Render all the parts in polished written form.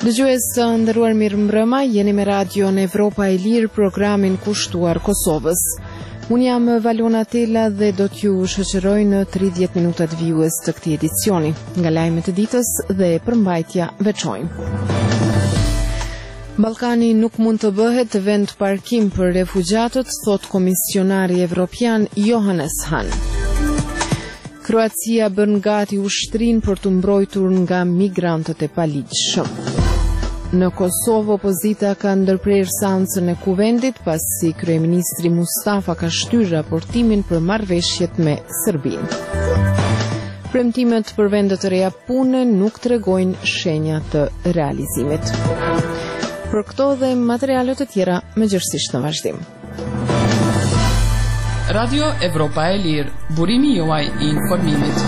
Dëgjues të nderuar, mirëmbrëma, jeni me radion Evropa e Lirë, programin kushtuar Kosovës. Unë jam Valona Tela dhe do t'ju shoqëroj në 30 minutat vijues të këtij edicioni, nga lajmet e ditës dhe përmbajtja veçojmë. Ballkani nuk mund të bëhet vend parkim për refugjatët, thot komisionari evropian Johannes Hahn. Kroacia bën gati ushtrin për të mbrojtur nga migrantët e paligjshëm. Në Kosovë, opozita ka ndërprer seancën e kuvendit pasi kryeministri Mustafa ka shtyrë raportimin për marrëveshjet me Serbinë. Premtimet për vende të reja pune nuk tregojnë shenja të realizimit. Për këto dhe materialet të tjera, mëngjesisht në vazhdim. Radio Evropa e Lirë, burimi juaj i informimit.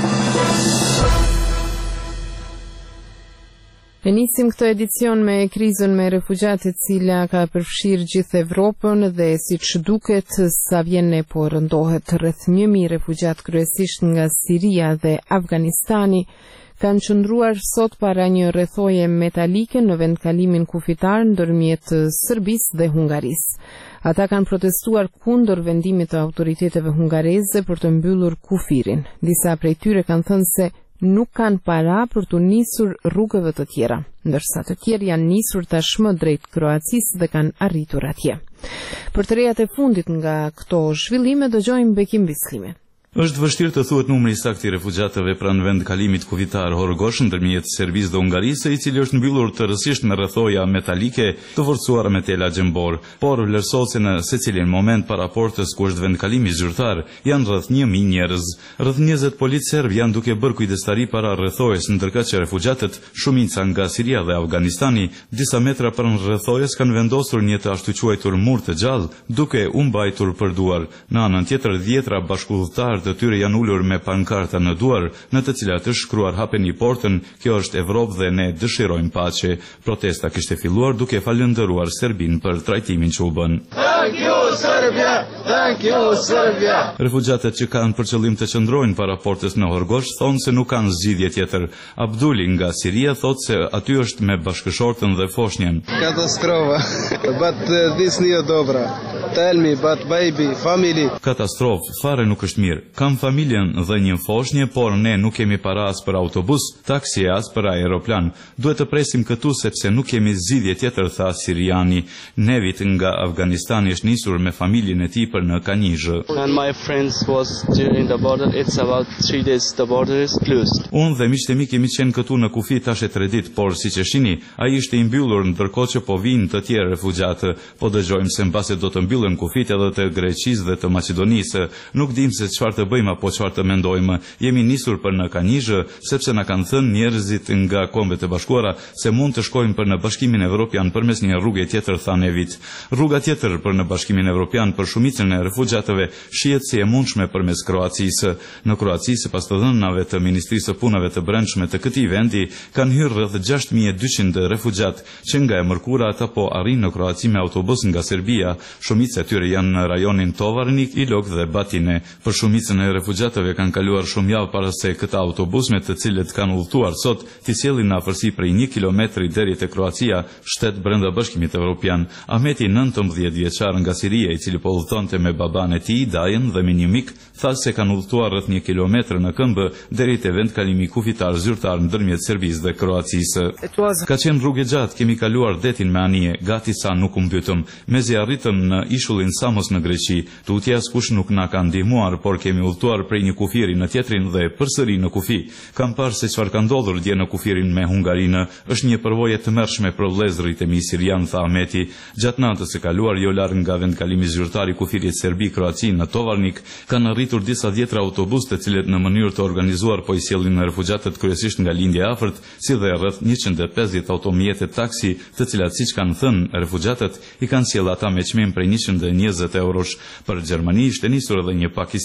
Ne nisim këtë edicion me krizën me refugjat e cila ka përfshirë gjithë Evropën dhe siç duket sa vjen ne po rëndohet rreth 1000 refugjat kryesisht nga Siria dhe Afganistani kanë qëndruar sot para një rrethoje metalike në vendkalimin kufitar ndërmjet Serbisë dhe Hungarisë. Ata kanë protestuar kundër vendimit të autoriteteve hungareze për të mbyllur kufirin. Disa prej tyre kanë thënë se nuk kanë para për të nisur rrugëve të tjera, ndërsa të tjerë janë nisur tashmë drejt Kroacisë dhe kanë arritur atje. Për të rejat e fundit nga këto zhvillime dëgjojmë Bekim Bislimin. Është vështirë të thuhet numri saktë i refugjatëve pranë vendkalimit kufitar Horgosh ndërmjet Serbisë dhe Hungarisë, i cili është mbyllur tërësisht me rrethoja metalike të forcuara me tela gjembor, por vlerësohet se në secilin moment para portës ku është vendkalimi zyrtar janë rreth 1000 njerëz. Rreth 20 polic serb janë duke bërë kujdestari para rrethojes, ndërkaq që refugjatët, shumica nga Siria dhe Afganistani, disa metra pranë rrethojes kanë vendosur një të ashtu quajtur mur të gjallë, duke u mbajtur për duar. Në anën tjetër, dhjetra bashkëudhëtar të tyre janë ulur me pankarta në duar, në të cilat është shkruar hapeni portën, kjo është Evropë dhe ne dëshirojmë paqe. Protesta kishte filluar duke falendëruar Serbinë për trajtimin që u bën. Thank you Serbia! Thank you Serbia! Refugjatët që kanë për qëllim të qëndrojnë para portës në Horgosh thonë se nuk kanë zgjidhje tjetër. Abduli nga Siria thotë se aty është me bashkëshortën dhe foshnjën. Katastrofa. But this nije dobra. Tell me, but baby, family. Katastrofë, fare nuk është mirë. Kam familjen dhe një foshnje, por ne nuk kemi para as për autobus, taksi as për aeroplan. Duhet të presim këtu sepse nuk kemi zgjidhje tjetër, tha siriani. Nevit nga Afganistani është nisur me familjen e tij për në Kanizhë. And my friends was during the border. It's about 3 days the border is closed. Unë dhe miqtë e mi kemi qenë këtu në kufi tash e 3 ditë, por siç e shihni, ai ishte i mbyllur ndërkohë që po vinë të tjerë refugjatë. Po dëgjojmë se mbasi do të mbyllen kufit edhe të Greqisë dhe të Maqedonisë. Nuk dim se çfarë të bëjmë apo çfarë të mendojmë. Jemi nisur për në Kanizhë sepse na kanë thënë njerëzit nga Kombet e Bashkuara se mund të shkojmë për në Bashkimin Evropian përmes një rruge tjetër, tha Nevit. Rruga tjetër për në Bashkimin Evropian për shumicën e refugjatëve shihet si e mundshme përmes Kroacisë. Në Kroaci, sipas të dhënave të Ministrisë së Punëve të Brendshme të këtij vendi, kanë hyrë rreth 6200 refugjat që nga e mërkura ata po arrin në Kroaci me autobus nga Serbia. Shumica e tyre janë në rajonin Tovarnik, Ilok dhe Batine. Për shumicën e refugjatëve kanë kaluar shumë javë para se këta autobus me të cilët kanë udhëtuar sot t'i sjellin në afërsi prej 1 kilometri deri te Kroacia, shtet brenda Bashkimit Evropian. Ahmeti, 19 vjeçar nga Siria, i cili po udhëtonte me baban e tij, Dajën, dhe me një mik, tha se kanë udhëtuar rreth 1 kilometër në këmbë deri te vendkalimi kufitar zyrtar ndërmjet Serbisë dhe Kroacisë. Ka qenë rrugë gjatë, kemi kaluar detin me anije, gati sa nuk u mbytëm, mezi arritëm në ishullin Samos në Greqi. Tutje askush nuk na ka ndihmuar, por kemi udhëtuar prej një kufiri në tjetrin dhe përsëri në kufi. Kam parë se çfarë ka ndodhur dje në kufirin me Hungarinë, është një përvojë e tmerrshme për vëllezërit e mi sirian, tha Ahmeti. Gjatë natës së kaluar jo larg nga vendkalimi zyrtar i kufirit Serbi-Kroaci në Tovarnik, kanë arritur disa dhjetra autobus të cilët në mënyrë të organizuar po i sjellin në refugjatët kryesisht nga lindja e afërt, si dhe rreth 150 automjete taksi, të cilat siç kanë thënë refugjatët i kanë sjellë ata me çmim prej 120 eurosh. Për Gjermani ishte nisur edhe një pakistanez.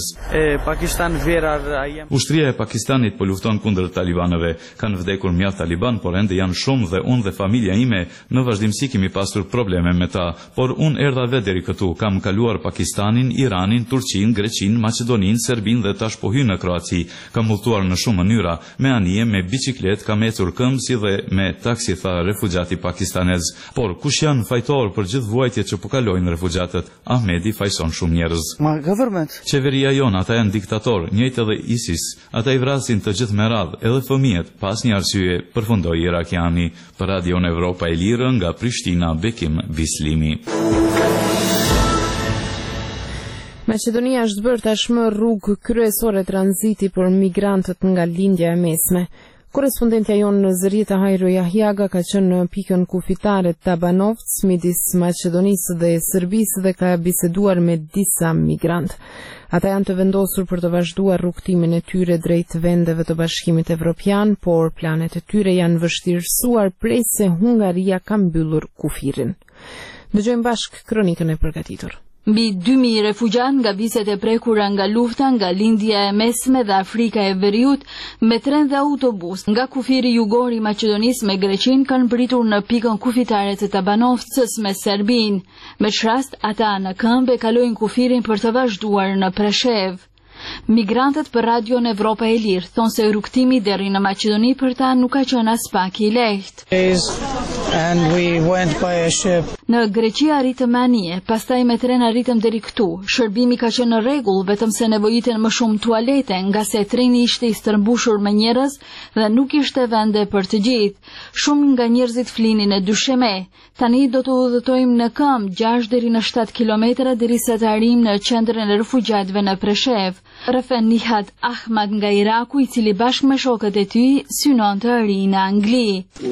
Ushtria e Pakistanit po lufton kundër talibanëve. Kanë vdekur mjaft taliban, por ende janë shumë dhe unë dhe familja ime në vazhdimsi kemi pasur probleme me ta. Por unë erdha vetë deri këtu. Kam kaluar Pakistanin, Iranin, Turqinë, Greqinë, Maqedoninë, Serbinë dhe tash po hy në Kroaci. Kam udhëtuar në shumë mënyra, me anije, me biçikletë, kam ecur këmbë si dhe me taksi, tha refugjati pakistanez. Por kush janë fajtor për gjithë vuajtjet që po kalojnë refugjatët? Ahmedi fajson shumë njerëz. Qeveria jon, ata janë diktator, njëjtë edhe ISIS. Ata i vrasin të gjithë me radhë, edhe fëmijët, pas një arsye, përfundoi irakiani. Për Radion Evropa e Lirë nga Prishtina, Bekim Bislimi. Maqedonia është bërë tashmë rrugë kryesore tranziti për migrantët nga lindja e mesme. Korespondentja jonë në Zërjeta Hajro Jahjaga ka qenë në pikën kufitare Tabanovc midis Maqedonisë dhe Serbisë dhe ka biseduar me disa migrantë. Ata janë të vendosur për të vazhduar rrugtimin e tyre drejt vendeve të Bashkimit Evropian, por planet e tyre janë vështirësuar prej se Hungaria ka mbyllur kufirin. Dëgjojmë bashk kronikën e përgatitur. Mbi 2000 refugjantë nga viset e prekura nga lufta, nga lindja e mesme dhe Afrika e Veriut, me tren dhe autobus nga kufiri jugor i Maqedonisë me Greqinë kanë pritur në pikën kufitare të Tabanovcës me Serbinë. Me çrast ata në këmbë kalojnë kufirin për të vazhduar në Preshev. Migrantët për Radion Evropa e Lirë thonë se rrugtimi deri në Maqedoni për ta nuk ka qenë as pak i lehtë. Në Greqi arritëm me anije, pastaj me tren arritëm deri këtu. Shërbimi ka qenë në rregull, vetëm se nevojiten më shumë tualete, nga se treni ishte i stërmbushur me njerëz dhe nuk ishte vende për të gjithë. Shumë nga njerëzit flinin e dysheme. Tani do të udhëtojmë në këmbë 6 deri në 7 kilometra derisa të arrijmë në qendrën e refugjatëve në Preshev. Rëfen Nihat Ahmad nga Iraku, i cili bashkë me shokët e tij synon të arrijë në Angli.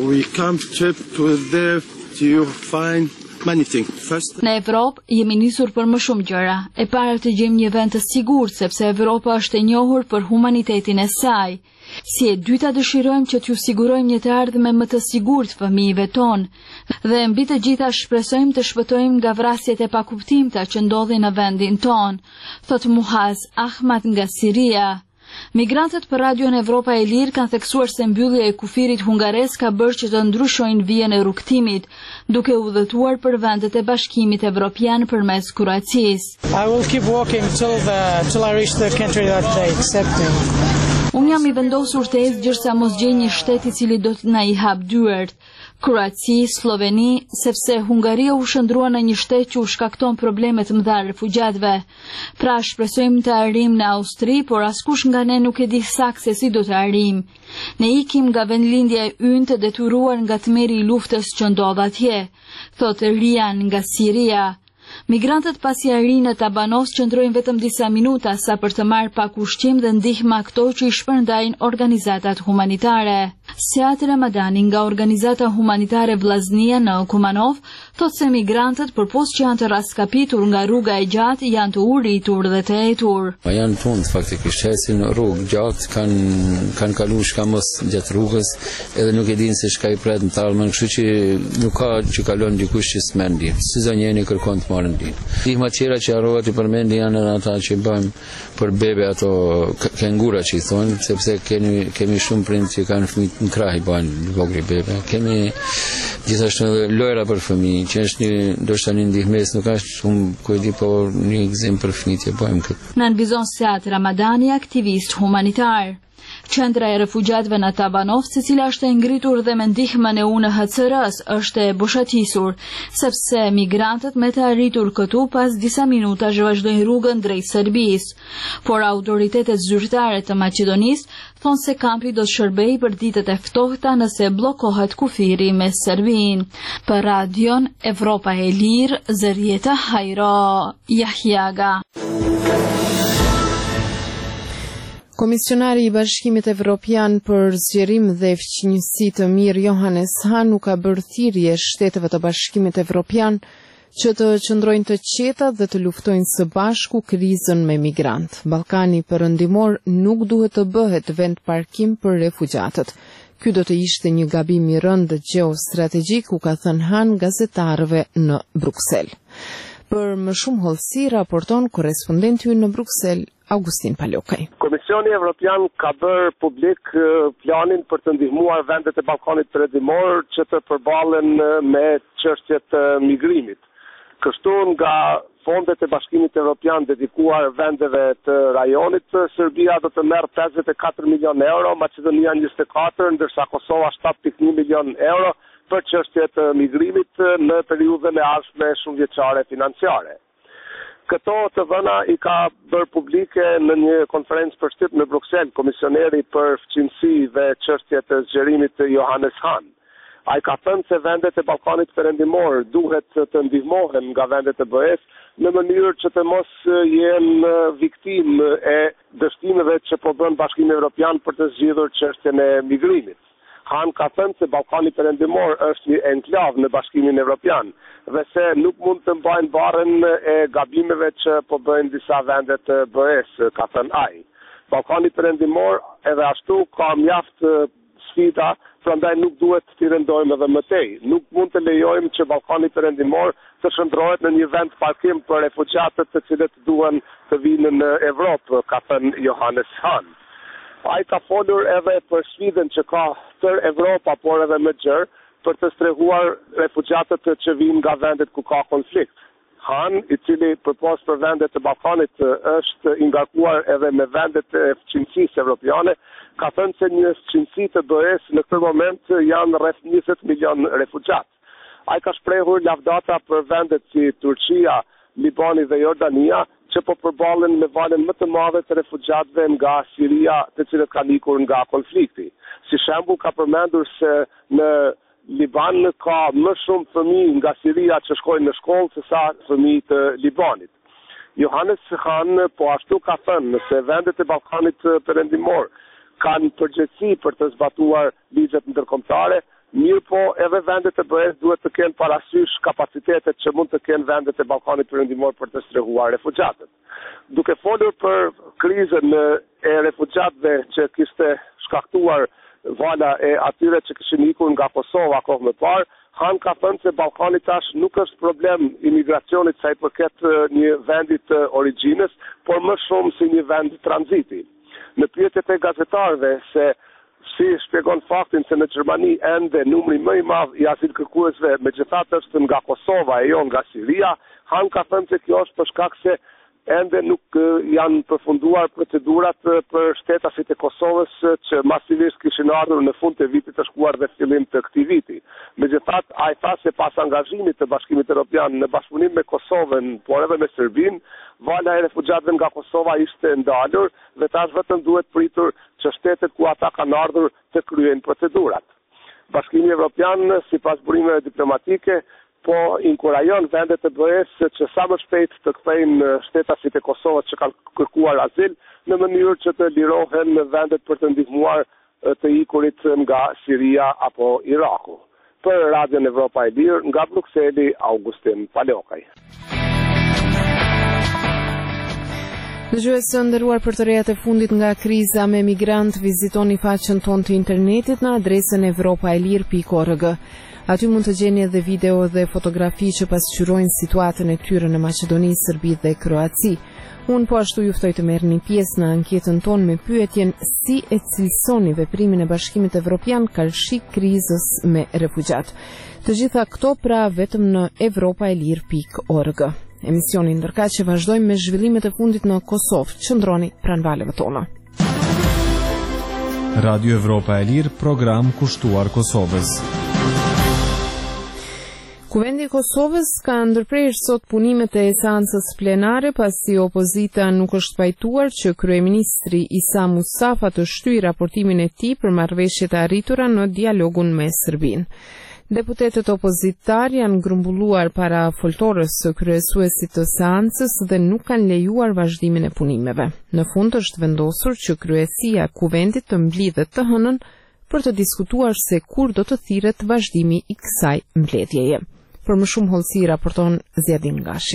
Në Evropë jemi nisur për më shumë gjëra. E para të gjejmë një vend të sigurt, sepse Evropa është e njohur për humanitetin e saj. Si e dyta dëshirojmë që t'ju sigurojmë një të ardhme më të sigurt fëmijëve tonë. Dhe mbi të gjitha shpresojmë të shpëtojmë nga vrasjet e pakuptimta që ndodhin në vendin tonë, thot Muhaz Ahmad nga Siria. Migrantët për Radion Evropa e Lirë kanë theksuar se mbyllja e kufirit hungares ka bërë që të ndryshojnë vijën e rrugtimit, duke udhëtuar për vendet e Bashkimit Evropian përmes Kroacisë. Unë jam i vendosur të ecë derisa mos gjej një shtet i cili do të na i hap dyert. Kroaci, Sloveni, sepse Hungaria u shndrua në një shtet që u shkakton probleme të mëdha refugjatëve. Pra shpresojmë të arrijmë në Austri, por askush nga ne nuk e di saktë se si do të arrijmë. Ne ikim nga vendlindja e ynë të detyruar nga tmerri i luftës që ndodh atje, thotë Rian nga Siria. Migrantët pasi arrijnë në Tabanovc qëndrojnë vetëm disa minuta sa për të marrë pak ushqim dhe ndihmë ato që i shpërndajnë organizatat humanitare. Seat Ramadani nga organizata humanitare Vllaznia në Kumanov thotë se migrantët përpos që janë të raskapitur nga rruga e gjatë janë të uritur dhe të etur. Janë tund faktikisht, ecin rrugë gjatë, kanë kaluar shkamos gjatë rrugës, edhe nuk e dinë se çka i pret në talmën, kështu që nuk ka që kalon dikush që s'mendi. Si zonjeni kërkon të marrën ditë. Ndihma tjera që harrohet i përmendi janë ata që bëjmë për bebe, ato kengura që i thonë, sepse kemi shumë prindë që kanë fëmijë në krah i bajnë vogël bebe. Kemi gjithashtu lojra për fëmijë, që është ndoshta një ndihmës, nuk është shumë kujdi, por një gëzim për fëmijët e bëjmë këtë. Në nënvizon Seat Ramadani, aktivist humanitar. Qendra e refugjatëve në Tabanovc, e cila është e ngritur dhe me ndihmën e UNHCR-s, është e boshatisur, sepse migrantët me të arritur këtu pas disa minutash vazhdojnë rrugën drejt Serbisë. Por autoritetet zyrtare të Maqedonisë thonë se kampi do të shërbejë për ditët e ftohta nëse bllokohet kufiri me Serbinë. Për Radion Evropa e Lirë, Zërjeta Hajro Jahjaga. Komisionari i Bashkimit Evropian për zgjerim dhe fqinjësi të mirë Johannes Hahn nuk ka bërë thirrje shteteve të Bashkimit Evropian që të qëndrojnë të qeta dhe të luftojnë së bashku krizën me migrant. Ballkani Perëndimor nuk duhet të bëhet vend parkim për refugjatët. Ky do të ishte një gabim i rënd gjeostrategjik, u ka thënë Hahn gazetarëve në Bruksel. Për më shumë hollësi raporton korrespondenti ynë në Bruksel, Augustin Palokaj. Komisioni Evropian ka bërë publik planin për të ndihmuar vendet e Ballkanit Perëndimor që të përballen me çështjet e migrimit. Kështu nga fondet e Bashkimit Evropian dedikuar vendeve të rajonit, Serbia do të merr 54 milion euro, Maqedonia 24, ndërsa Kosova 7.1 milion euro për çështjet e migrimit në periudhën e ardhshme shumëvjeçare financiare. Këto të dhëna i ka bërë publike në një konferencë për shtyp në Bruksel, komisioneri për fqinësi dhe çështjet e zgjerimit Johannes Hahn. Ai ka thënë se vendet e Ballkanit Perëndimor duhet të ndihmohen nga vendet e BE-s në mënyrë që të mos jenë viktimë e dështimeve që po bën Bashkimi Evropian për të zgjidhur çështjen e migrimit. Han ka thënë se Ballkani Perëndimor është një enklav në Bashkimin Evropian dhe se nuk mund të mbajnë barrën e gabimeve që po bëjnë disa vende të BE-s, ka thënë ai. Ballkani Perëndimor edhe ashtu ka mjaft sfida, prandaj nuk duhet t'i rëndojmë edhe më tej. Nuk mund të lejojmë që Ballkani Perëndimor të shndrohet në një vend parkim për refugjatët të cilët duan të vinë në Evropë, ka thënë Johannes Hahn. Ai ka folur edhe për sfidën që ka tër Evropa, por edhe më gjerë, për të strehuar refugjatët që vinë nga vendet ku ka konflikt. Hahn, i cili përpos për vendet të Ballkanit është i ngarkuar edhe me vendet e fqinësisë evropiane, ka thënë se një fqinësi të BE-s në këtë moment janë rreth 20 milion refugjat. Ai ka shprehur lavdata për vendet si Turqia, Libani dhe Jordania, që po përballen me valën më të madhe të refugjatëve nga Siria, të cilët kanë ikur nga konflikti. Si shembull ka përmendur se në Liban ka më shumë fëmijë nga Siria që shkojnë në shkollë se sa fëmijë të Libanit. Johannes Hahn po ashtu ka thënë se vendet e Ballkanit Perëndimor kanë përgjegjësi për të zbatuar ligjet ndërkombëtare, mirë po edhe vendet e BE-s duhet të kenë parasysh kapacitetet që mund të kenë vendet e Ballkanit Perëndimor për të strehuar refugjatët. Duke folur për krizën e refugjatëve që kishte shkaktuar vala e atyre që kishin ikur nga Kosova kohë më parë, Han ka thënë se Ballkani tash nuk është problem imigracionit sa i përket një vendit të origjinës, por më shumë si një vend tranziti. Në pyetjet e gazetarëve se si shpjegon faktin se në Gjermani ende numri më i madh i azilkërkuesve megjithatë është nga Kosova e jo nga Siria, Han ka thënë se kjo është për shkak se ende nuk janë përfunduar procedurat për shtetasit e Kosovës që masivisht kishin ardhur në fund të vitit të shkuar dhe fillim të këtij viti. Megjithatë, ai tha se pas angazhimit të Bashkimit Evropian në bashkëpunim me Kosovën, por edhe me Serbinë, vala e refugjatëve nga Kosova ishte ndalur dhe tash vetëm duhet pritur që shtetet ku ata kanë ardhur të kryejnë procedurat. Bashkimi Evropian, sipas burimeve diplomatike, po inkurajon vendet e BE-s që sa më shpejt të kthejnë shtetasit e Kosovës që kanë kërkuar azil në mënyrë që të lirohen vendet për të ndihmuar të ikurit nga Siria apo Iraku. Për Radion Evropa e Lirë, nga Brukseli, Augustin Palokaj. Dëgjues të nderuar, për të rejat e fundit nga kriza me migrant, vizitoni faqen tonë të internetit në adresën evropaelir.org. Aty mund të gjeni edhe video dhe fotografi që pasqyrojnë situatën e tyre në Maqedoni, Serbi dhe Kroaci. Unë po ashtu juftoj të merrni pjesë në anketën tonë me pyetjen si e cilësoni veprimin e Bashkimit Evropian kalshi krizës me refugjat. Të gjitha këto pra vetëm në evropaelir.org. Emisionin ndërkaq që vazhdojmë me zhvillimet e fundit në Kosovë. Qëndroni pranë valeve tona. Radio Evropa e Lirë, program kushtuar Kosovës. Kuvendi i Kosovës ka ndërprerë sot punimet e seancës plenare pasi opozita nuk është pajtuar që kryeministri Isa Mustafa të shtyjë raportimin e tij për marrëveshjet e arritura në dialogun me Serbinë. Deputetët opozitar janë grumbulluar para foltorës së kryesuesit të seancës dhe nuk kanë lejuar vazhdimin e punimeve. Në fund është vendosur që kryesia e kuvendit të mblidhet të hënën për të diskutuar se kur do të thirret vazhdimi i kësaj mbledhjeje. Për më shumë hollësi raporton Zjadin Gashi.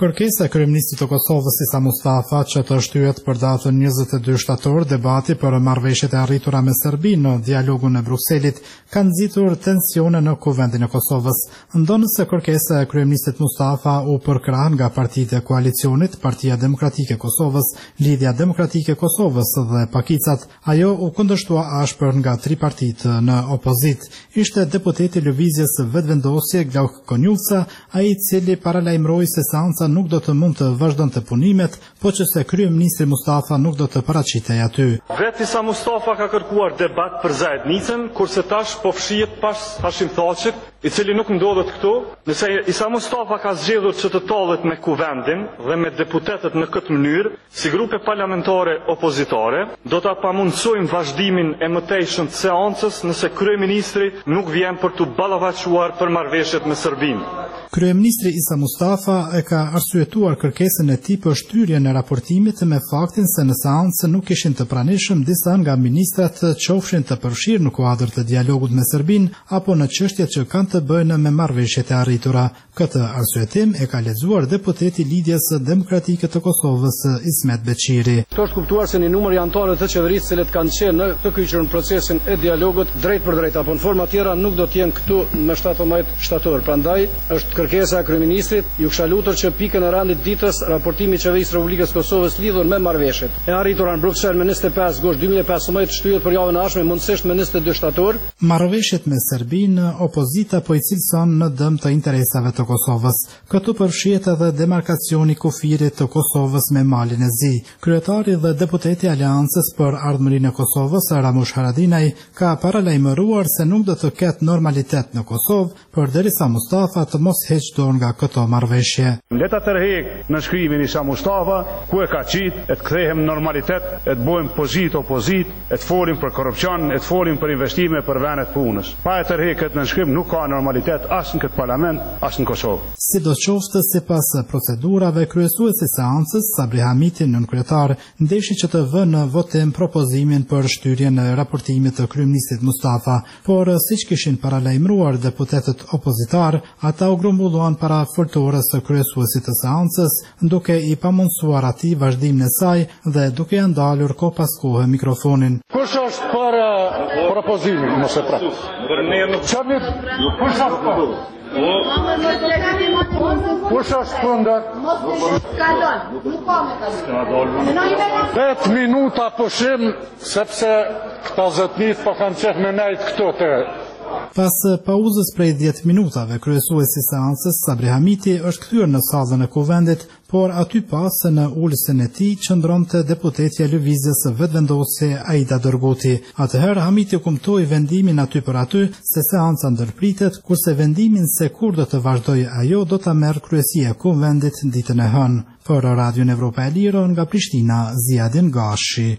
Kërkesa e kryeministrit të Kosovës Isa Mustafa që të shtyhet për datën 22 shtator debati për marrëveshjet e arritura me Serbinë në dialogun e Brukselit ka nxitur tensione në kuvendin e Kosovës. Ndonëse kërkesa e kryeministrit Mustafa u përkrah nga partitë e koalicionit, Partia Demokratike e Kosovës, Lidhja Demokratike e Kosovës dhe Pakicat, ajo u kundërshtua ashpër nga tri partitë në opozit. Ishte deputeti Lëvizjes Vetvendosje Glauk Konjufca, ai i cili paralajmëroi se seanca nuk do të mund të vazhdonte punimet, po që se kryeministri Mustafa nuk do të paraqitej aty. Vetë Isa Mustafa ka kërkuar debat për Zajednicën, kurse tash po fshihet pas Hashim Thaçit, i cili nuk ndodhet këtu. Nëse Isa Mustafa ka zgjedhur që të tallet me kuvendin dhe me deputetët në këtë mënyrë, si grupe parlamentare opozitare, do ta pamundsojmë vazhdimin e mëtejshëm të seancës nëse kryeministri nuk vjen për të ballavaçuar për marrëveshjet me Serbinë. Kryeministri Isa Mustafa e ka arsyetuar kërkesën e tij për shtyrinë e raportimit me faktin se në seancë nuk ishin të pranishëm disa nga ministrat qofshin të përfshirë në kuadër të dialogut me Serbinë apo në çështjet që kanë të bëjnë me marrëveshjet e arritura. Këtë arsyetim e ka lexuar deputeti Lidhjes Demokratike të Kosovës Ismet Beqiri. Është kuptuar se një numër i anëtarëve të qeverisë që kanë qenë në të kyçur në procesin e dialogut drejt për drejt apo në forma tjera nuk do të jenë këtu në 17 shtator. Prandaj është kërkesa e kryeministrit, ju kisha lutur që pikën e randit ditës raportimi i Qeverisë Republikës Kosovës lidhur me marrëveshjet e arritura në Bruksel me 25 gusht 2015 shtyhet për javën e ardhshme mundësisht me 22 shtator. Marrëveshjet me Serbinë, opozita po i cilëson në dëm të interesave të Kosovës. Këtu përfshihet edhe demarkacioni i kufirit të Kosovës me Malin e Zi. Kryetari dhe deputeti i Aleancës për Ardhmërinë e Kosovës, Ramush Haradinaj, ka paralajmëruar se nuk do të ketë normalitet në Kosovë, përderisa Mustafa të mos heqë dorë nga këto marrëveshje. Le ta tërheq në shkrimin Isa Mustafa, ku e ka qit, e të kthehem normalitet, e të bëjmë pozit opozit, e të folim për korrupsion, e të folim për investime për vendet punës. Pa e tërheqet në shkrim nuk ka normalitet as në këtë parlament, as në Kosovë. Sidoqoftë, sipas procedurave, kryesuesi i seancës, Sabri Hamiti, nënkryetar, ndeshi që të vënë në votim propozimin për shtyrjen e raportimit të kryeministrit Mustafa, por siç kishin paralajmëruar deputetët opozitar, ata u grumbulluan para foltorës së kryesuesit të seancës, duke i pamundsuar atij vazhdimin e saj dhe duke ia ndalur kohë pas kohe mikrofonin. Kush është për propozimin, mos e prat. Për ne nuk çfarë? Kush është për? Kush është kundër? Nuk ka me kalon. 8 minuta pushim, sepse këta zotnit po kanë qef me nejt këto të. Pas pauzës prej 10 minutave, kryesuesi i seancës, Sabri Hamiti, është kthyer në sallën e kuvendit, por aty pas në ulësin e tij qëndronte deputetja e Lëvizjes Vetvendosje Aida Dërguti. Atëherë Hamiti kumtoi vendimin aty për aty se seanca ndërpritet, kurse vendimin se kur do të vazhdojë ajo do ta merr kryesia e kuvendit ditën e hënë. Për Radion Evropa e Lirë nga Prishtina, Ziadin Gashi.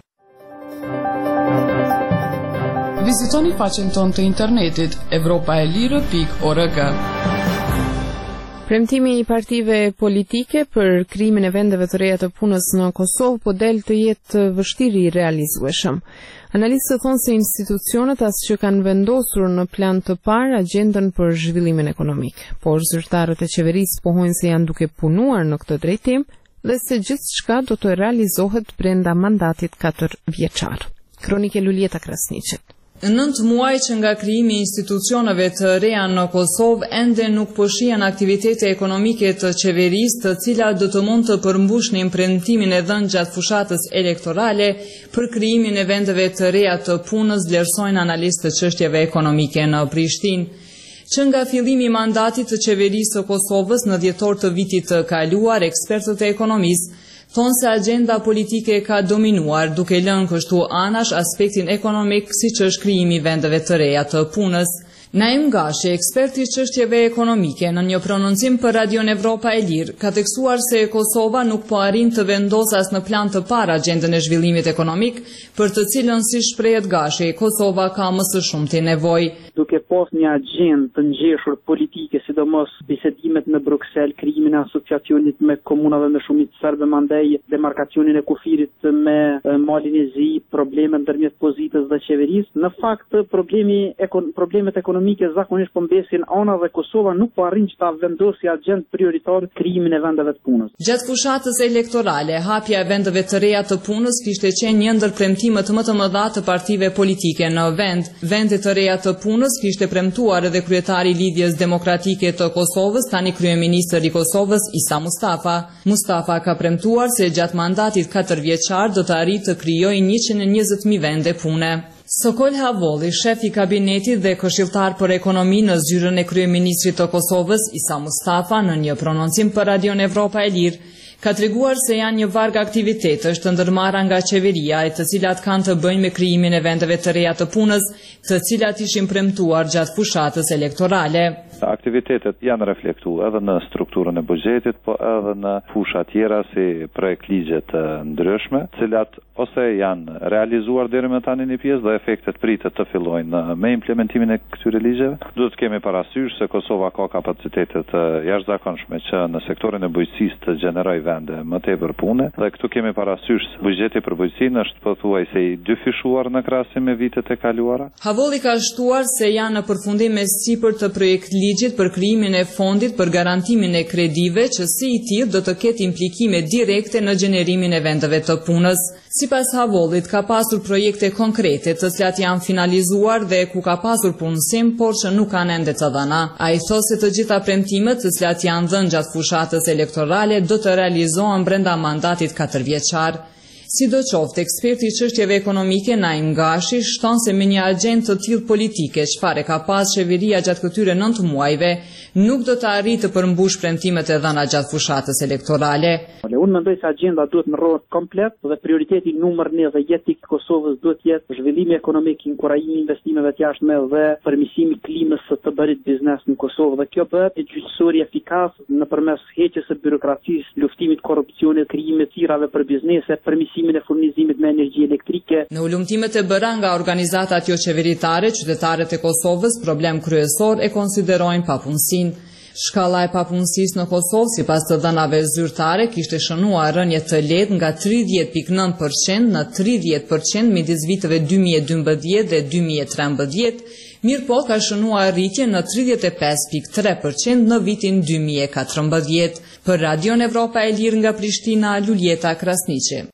Vizitoni faqen tonë të internetit europaelire.org. Premtimi i partive politike për krimin e vendeve të reja të punës në Kosovë po del të jetë vështirë i realizueshëm. Analistët thonë se institucionet as që kanë vendosur në plan të parë agjendën për zhvillimin ekonomik, por zyrtarët e qeverisë pohojnë se janë duke punuar në këtë drejtim dhe se gjithçka do të realizohet brenda mandatit 4 vjeçar. Kronike Luljeta Krasniqit. 9 muaj që nga krijimi i institucioneve të reja në Kosovë ende nuk po shihen aktivitete ekonomike të qeverisë, të cilat do të mund të përmbushnin premtimin e dhënë gjatë fushatës elektorale për krijimin e vendeve të reja të punës, vlerësojnë analistë të çështjeve ekonomike në Prishtinë. Që nga fillimi i mandatit të qeverisë së Kosovës në dhjetor të vitit të kaluar, ekspertët e ekonomisë thonë se agenda politike ka dominuar, duke lënë kështu anash aspektin ekonomik siç është krijimi i vendeve të reja të punës. Naim Gashi, ekspert i çështjeve ekonomike, në një prononcim për Radion Evropa e Lirë, ka tekstuar se Kosova nuk po arrin të vendosë as në plan të parë agjendën e zhvillimit ekonomik, për të cilën, si shprehet Gashi, Kosova ka më së shumti nevojë. Duke pas një agjendë të ngjeshur politike, sidomos bisedimet në Bruksel, krijimin e asociacionit me komunave me shumicë serbe, mandej demarkacionin e kufirit me Malin e Zi, probleme ndërmjet pozitës dhe qeverisë, në fakt problemet ekonomike ekonomike zakonisht po mbesin ana dhe Kosova nuk po arrin që ta vendosë agjend prioritar krijimin e vendeve të punës. Gjatë fushatës elektorale, hapja e vendeve të reja të punës kishte qenë një ndër premtimet më të mëdha të partive politike në vend. Vende të reja të punës kishte premtuar edhe kryetari i Lidhjes Demokratike të Kosovës, tani kryeministri i Kosovës Isa Mustafa. Mustafa ka premtuar se gjatë mandatit 4 vjeçar do të arrijë të krijojë 120.000 vende pune. Sokol Havolli, shef i kabinetit dhe këshilltar për ekonomi në zyrën e kryeministrit të Kosovës, Isa Mustafa, në një prononcim për Radion Evropa e Lirë, ka treguar se janë një varg aktivitetesh të ndërmarra nga qeveria e të cilat kanë të bëjnë me krijimin e vendeve të reja të punës, të cilat ishin premtuar gjatë fushatës elektorale. Aktivitetet janë reflektuar edhe në strukturën e buxhetit, po edhe në fusha tjera si projekt ligje të ndryshme, cilat ose janë realizuar deri më tani një pjesë dhe efektet pritet të fillojnë me implementimin e këtyre ligjeve. Duhet të kemi parasysh se Kosova ka kapacitete të jashtëzakonshme që në sektorin e bujqësisë të gjenerojë vende më tepër pune dhe këtu kemi parasysh buxheti për bujqësinë është pothuajse i dyfishuar në krahasim me vitet e kaluara. Havolli ka shtuar se janë në përfundim me sipër të projekt ligjit për krijimin e fondit për garantimin e kredive që si i tillë do të ketë implikime direkte në gjenerimin e vendeve të punës. Sipas Havollit ka pasur projekte konkrete të cilat janë finalizuar dhe ku ka pasur punësim, por që nuk kanë ende të dhëna. Ai thotë se të gjitha premtimet të cilat janë dhënë gjatë fushatës elektorale do të realizohen brenda mandatit 4 vjeçar. Sidoqoftë, eksperti i çështjeve ekonomike Naim Gashi shton se me një agjendë të tillë politike, çfarë ka pas qeveria gjatë këtyre 9 muajve, nuk do të arrijë të përmbush premtimet e dhëna gjatë fushatës elektorale. Unë mendoj se agjenda duhet ndërrohet komplet dhe prioriteti numër 1 dhe jetik i Kosovës duhet jetë zhvillimi ekonomik, inkurajimi investimeve të jashtme dhe përmirësimi i klimës së të bërit biznes në Kosovë. Dhe kjo bëhet e gjyqësori efikas nëpërmes heqjes së birokracisë, luftimit korrupsionit, krijimit të thirrave për biznese, përmirësimin e furnizimit me energji elektrike. Në ulëmtimet e bëra nga organizatat jo qeveritare, qytetarët e Kosovës problem kryesor e konsiderojnë papunësinë. Shkalla e papunësisë në Kosovë, sipas të dhënave zyrtare, kishte shënuar rënje të lehtë nga 30.9% në 30% midis viteve 2012 dhe 2013, mirëpo ka shënuar rritje në 35.3% në vitin 2014. Për Radion Evropa e Lirë nga Prishtina, Luljeta Krasniqi.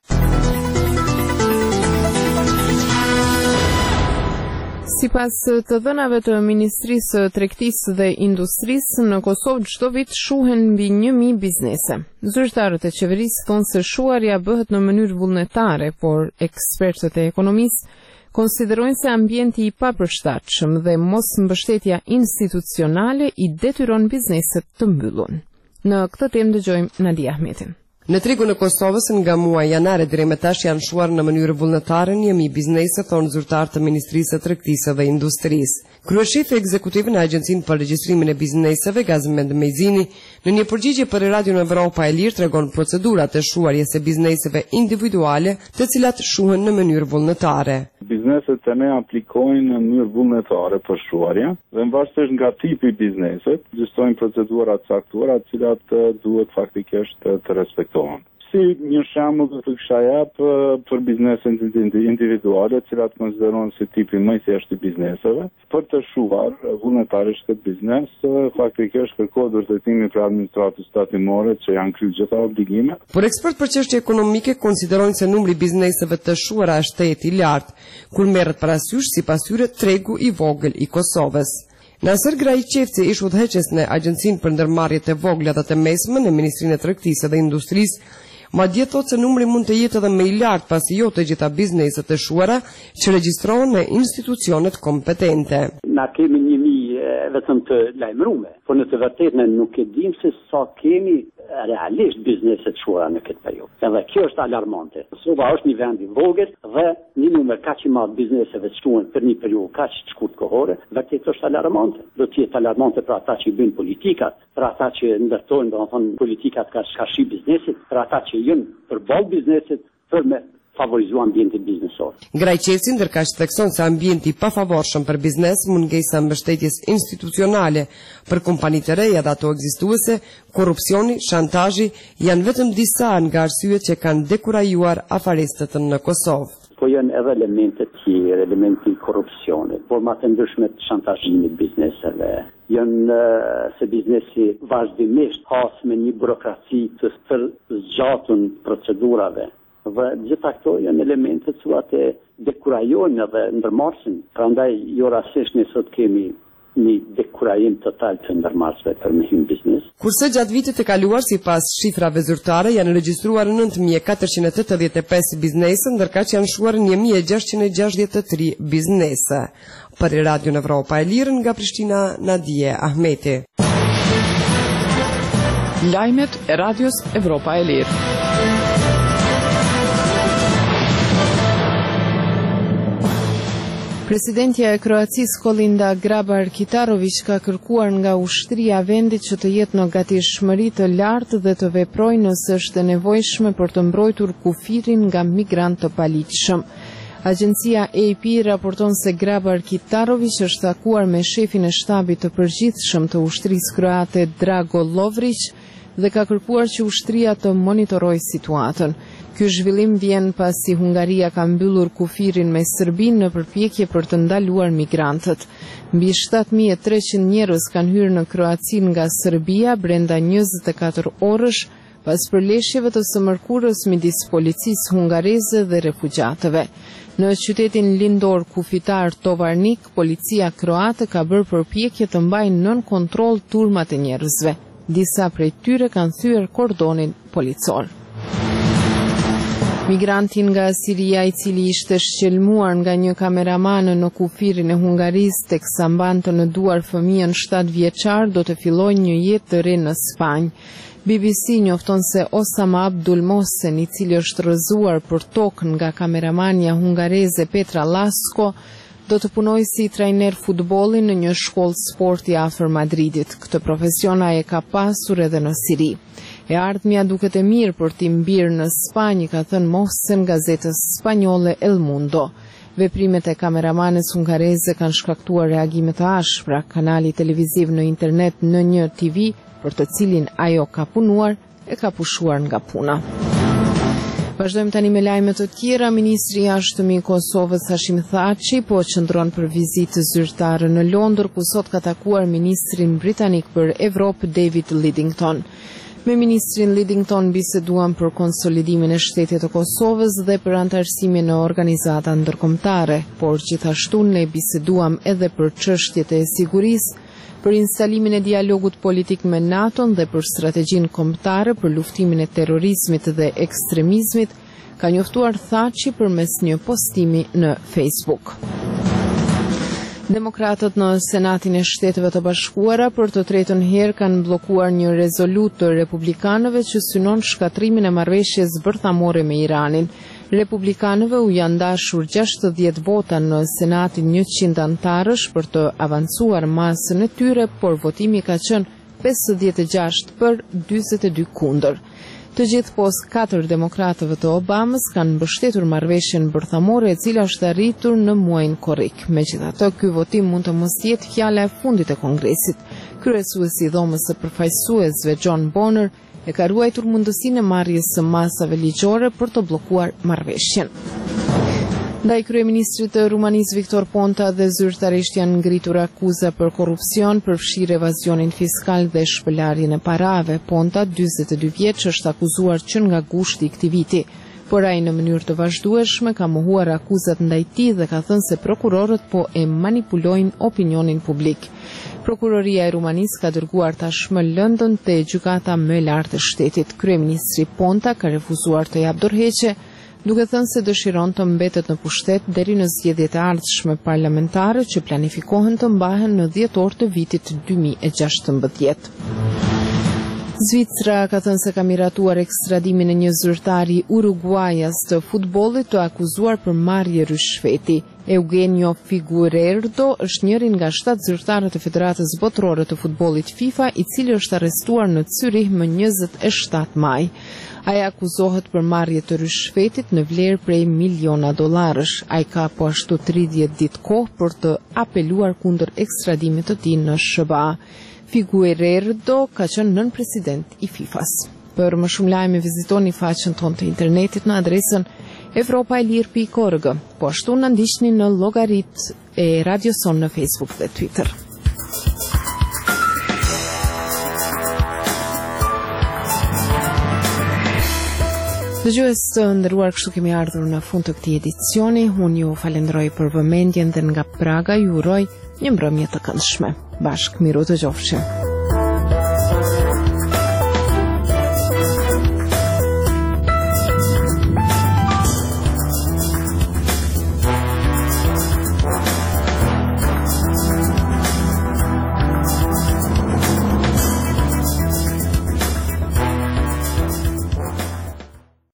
Sipas të dhënave të Ministrisë së Tregtisë dhe Industrisë, në Kosovë çdo vit shuhen mbi 1.000 biznese. Zyrtarët e qeverisë thonë se shuarja bëhet në mënyrë vullnetare, por ekspertët e ekonomisë konsiderojnë se ambienti i papërshtatshëm dhe mos mbështetja institucionale i detyron bizneset të mbyllun. Në këtë temë dëgjojmë Nadia Ahmetin. Në tregun e Kosovës nga muaji janar deri më tash janë shuar në mënyrë vullnetare 1.000 biznese, thonë zyrtarët të Ministrisë së Tregtisë dhe Industrisë. Kryeshefi ekzekutiv në Agjencinë për Regjistrimin e Bizneseve, Gazmend Mejzini, në një përgjigje për Radion Evropa e Lirë tregon procedurat e shuarjes së bizneseve individuale, të cilat shuhen në mënyrë vullnetare. Bizneset të ne aplikojnë në mënyrë vullnetare për shuarje dhe varësisht nga tipi i biznesit, ekzistojnë procedura të caktuara të cilat duhet faktikisht të respektohen. Si një shembull do të kisha jap për bizneset individuale, të cilat konsiderohen si tipi më i thjeshtë i bizneseve, për të shuar vullnetarisht këtë biznes, faktikisht kërkohet vërtetimi për administratës tatimore që janë kryer gjitha obligimet. Por ekspert për çështje ekonomike konsiderojnë se numri i bizneseve të shuara është i lartë, kur merret parasysh sipas tyre tregu i vogël i Kosovës. Nasër Grajqevci, ish udhëheqës në Agjencinë për Ndërmarrjet e Vogla dhe të Mesme në Ministrinë e Tregtisë dhe Industrisë, madje thotë se numri mund të jetë edhe më i lartë pasi jo të gjitha bizneset e shuara që regjistrohen në institucionet kompetente. Na kemi 1.000 vetëm të lajmëruar, por në të vërtetën nuk e dim se sa kemi realisht bizneset shuara në këtë periudhë. Edhe kjo është alarmante. Kosova është një vend i vogël dhe një numër kaq i madh bizneseve shuhen për një periudhë kaq të shkurtë kohore, vërtet është alarmante. Do të jetë alarmante për ata që bëjnë politikat, për ata që ndërtojnë, domethënë politikat ka shkashi biznesit, për ata që janë përballë biznesit për me favorizuar ambientin biznesor. Grajqevci ndërkaq thekson se ambienti i pafavorshëm për biznes, mungesa mbështetjes institucionale për kompanitë të reja dhe ato ekzistuese, korrupsioni, shantazhi janë vetëm disa nga arsyet që kanë dekurajuar afaristët në Kosovë. po janë edhe elemente tjere, elementi i korrupsionit, format e ndryshme të shantazhimit bizneseve. Janë se biznesi vazhdimisht has me një burokraci të zgjatun procedurave. Dhe gjitha këto janë elemente të cilat e dekurajojnë edhe ndërmarrësin. Prandaj jo rastësisht ne sot kemi një dekurajim total të ndërmarrësve për me hyrë biznes. Kurse gjatë vitit të kaluar, sipas shifrave zyrtare, janë regjistruar 9485 biznese, ndërka që janë shuar 1663 biznese. Për Radio Evropa e Lirë nga Prishtina, Nadije Ahmeti. Lajmet e Radios Evropa e Lirë. Presidentja e Kroacisë Kolinda Grabar-Kitarović ka kërkuar nga ushtria e vendit që të jetë në gatishmëri të lartë dhe të veprojë nëse është e nevojshme për të mbrojtur kufirin nga migrantë të paligjshëm. Agjencia AP raporton se Grabar-Kitarović është takuar me shefin e shtabit të përgjithshëm të ushtrisë kroate Drago Lovrić dhe ka kërkuar që ushtria të monitorojë situatën. Ky zhvillim vjen pasi Hungaria ka mbyllur kufirin me Serbinë në përpjekje për të ndaluar migrantët. Mbi 7300 njerëz kanë hyrë në Kroaci nga Serbia brenda 24 orësh pas përleshjeve të së mërkurës midis policisë hungareze dhe refugjatëve. Në qytetin lindor kufitar Tovarnik, policia kroate ka bërë përpjekje të mbajë nën kontroll turmat e njerëzve. Disa prej tyre kanë thyer kordonin policor. Migrantin nga Siria i cili ishte shqelmuar nga një kameraman në kufirin e Hungarisë teksa mbante në duar fëmijën 7 vjeçar do të fillojë një jetë të re në Spanjë. BBC njofton se Osama Abdul Mohsen, i cili është rrëzuar për tokë nga kameramania hungareze Petra Lasko, do të punojë si trajner futbolli në një shkollë sporti afër Madridit. Këtë profesion ai e ka pasur edhe në Siri. E ardhmja duket e mirë për t'i mbirë në Spanjë, ka thënë Mohsen gazetës spanjolle El Mundo. Veprimet e kameramanes hungareze kanë shkaktuar reagime të ashpra. Kanali televiziv në internet N1 TV, për të cilin ajo ka punuar, e ka pushuar nga puna. Vazhdojmë tani me lajme të tjera. Ministri i jashtëm i Kosovës Hashim Thaçi po qëndron për vizitë zyrtare në Londër, ku sot ka takuar ministrin britanik për Evropë David Lidington. Me ministrin Lidington biseduan për konsolidimin e shtetit të Kosovës dhe për antarësimin në organizata ndërkombëtare, por gjithashtu ne biseduam edhe për çështjet e sigurisë, për instalimin e dialogut politik me NATO dhe për strategjinë kombëtare për luftimin e terrorizmit dhe ekstremizmit, ka njoftuar Thaçi përmes një postimi në Facebook. Demokratët në Senatin e Shteteve të Bashkuara për të tretën herë kanë bllokuar një rezolutë të republikanëve që synon shkatrimin e marrëveshjes bërthamore me Iranin. Republikanëve u janë dashur 60 vota në Senatin 100 antarësh për të avancuar masën e tyre, por votimi ka qenë 56 për 42 kundër. Të gjithë post 4 demokratëve të Obamës kanë mbështetur marrëveshjen bërthamore e cila është arritur në muajin korrik. Megjithatë, ky votim mund të mos jetë fjala e fundit e Kongresit. Kryesuesi i dhomës së përfaqësuesve John Boehner e ka ruajtur mundësinë e marrjes së masave ligjore për të bllokuar marrëveshjen. Ndaj kryeministrit të Rumanisë Viktor Ponta dhe zyrtarisht janë ngritur akuza për korrupsion, përfshirë evazionin fiskal dhe shpëlarjen e parave. Ponta, 42 vjeç, është akuzuar që nga gushti i këtij viti, por ai në mënyrë të vazhdueshme ka mohuar akuzat ndaj tij dhe ka thënë se prokurorët po e manipulojnë opinionin publik. Prokuroria e Rumanisë ka dërguar tashmë lëndën te gjykata më e lartë e shtetit. Kryeministri Ponta ka refuzuar të japë dorëheqje, duke thënë se dëshiron të mbetet në pushtet deri në zgjedhjet e ardhshme parlamentare që planifikohen të mbahen në dhjetor të vitit 2016. Zvicra ka thënë se ka miratuar ekstradimin e një zyrtari uruguajas të futbollit të akuzuar për marrje rishfeti. Eugenio Figueiredo është njëri nga 7 zyrtarët e Federatës Botërore të Futbollit FIFA, i cili është arrestuar në Zyrich më 27 maj. Ai akuzohet për marrje të rishfetit në vlerë prej miliona dollarësh. Ai ka po ashtu 30 ditë kohë për të apeluar kundër ekstradimit të tij në SBA. Figueiredo ka qenë nën president i FIFA-s. Për më shumë lajme vizitoni faqen tonë të internetit në adresën Evropailir.org. Po ashtu na ndiqni në llogaritë e Radio Son në Facebook dhe Twitter. Dëgjues të nderuar, kështu kemi ardhur në fund të këtij edicioni. Unë ju falenderoj për vëmendjen dhe nga Praga ju uroj një mbrëmje të këndshme. Bashkë miru të qofshim.